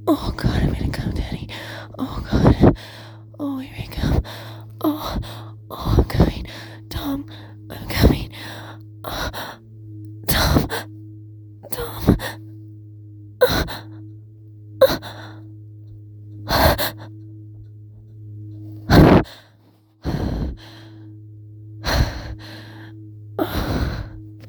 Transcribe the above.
Oh God, I'm gonna come, Daddy. Oh God. Oh, here I come. Oh, oh,